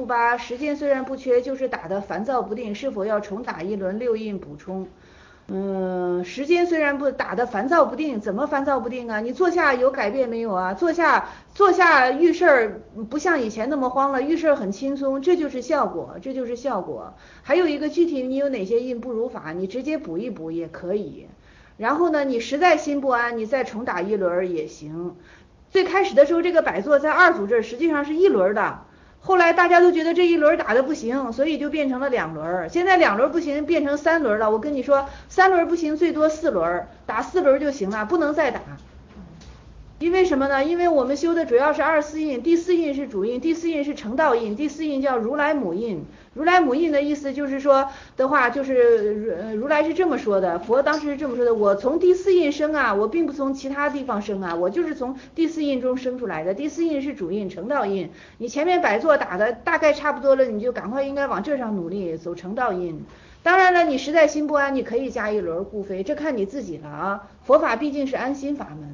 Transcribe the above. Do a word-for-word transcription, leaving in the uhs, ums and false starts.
八，时间虽然不缺，就是打得烦躁不定，是否要重打一轮六印补充？嗯，时间虽然不打得烦躁不定，怎么烦躁不定啊？你坐下有改变没有啊？坐下坐下遇事儿不像以前那么慌了，遇事儿很轻松，这就是效果，这就是效果。还有一个具体你有哪些印不如法，你直接补一补也可以。然后呢，你实在心不安，你再重打一轮也行。最开始的时候，这个摆座在二组这儿实际上是一轮的。后来大家都觉得这一轮打的不行，所以就变成了两轮。现在两轮不行，变成三轮了。我跟你说，三轮不行，最多四轮，打四轮就行了，不能再打。因为什么呢？因为我们修的主要是二四印，第四印是主印，第四印是成道印，第四印叫如来母印。如来母印的意思就是说的话，就是如来是这么说的，佛当时是这么说的：我从第四印生啊，我并不从其他地方生啊，我就是从第四印中生出来的。第四印是主印，成道印。你前面摆座打的大概差不多了，你就赶快应该往这上努力，走成道印。当然了，你实在心不安，你可以加一轮固飞，这看你自己了啊。佛法毕竟是安心法门。